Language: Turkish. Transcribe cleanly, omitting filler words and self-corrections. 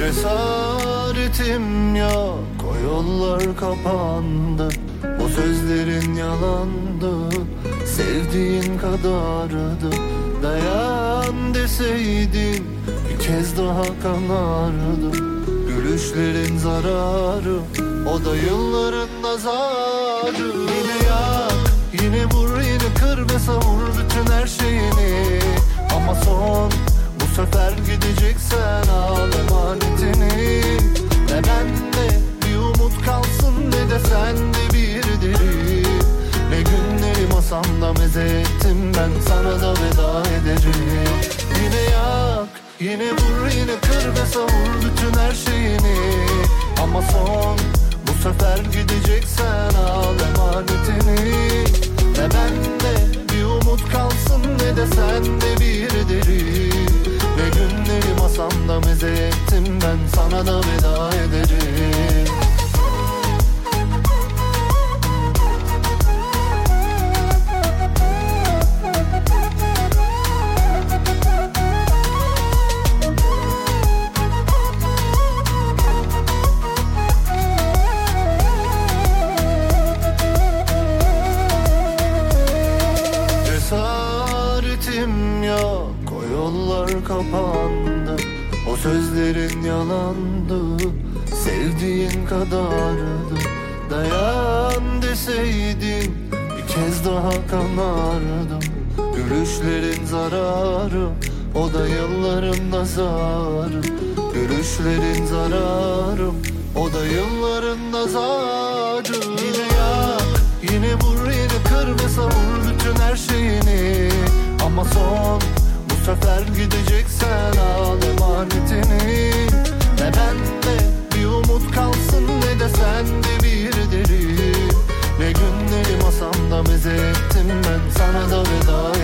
Cesaretim yok, o yollar kapandı. O sözlerin yalandı, sevdiğin kadardı. Dayan deseydin bir kez daha kanardım. Gülüşlerin zararı, o da yılların nazarı. Yine yak, yine vur, yine kır ve savur bütün her şeyini. Ama son, bu sefer gideceksen al emanetini. Ne bende bir umut kalsın, ne de sende bir deri. Ne günleri masamda meze ettim, ben sana da veda ederim. Yine yak, yine vur, yine kır ve savur bütün her şeyini. Ama son, bu sefer gideceksen al emanetini. Ne bende bir umut kalsın, ne de sende bir deri. Ne günleri masamda meze ettim, ben sana da veda ederim. Cesaretim yok, o yollar kapandı. O sözlerin yalandı, sevdiğin kadardı. Dayan deseydin bir kez daha kanardım. Gülüşlerin zararı, o da yılların nazarı. Gülüşlerin zararı, o da yılların nazarı. Yine yak, yine vur, yine kır ve savur bütün her şeyini. Ama son, bu sefer gideceksen al emanetini. Ne bende bir umut kalsın, ne de sende bir deri. Ne günleri masamda meze ettim, ben sana da veda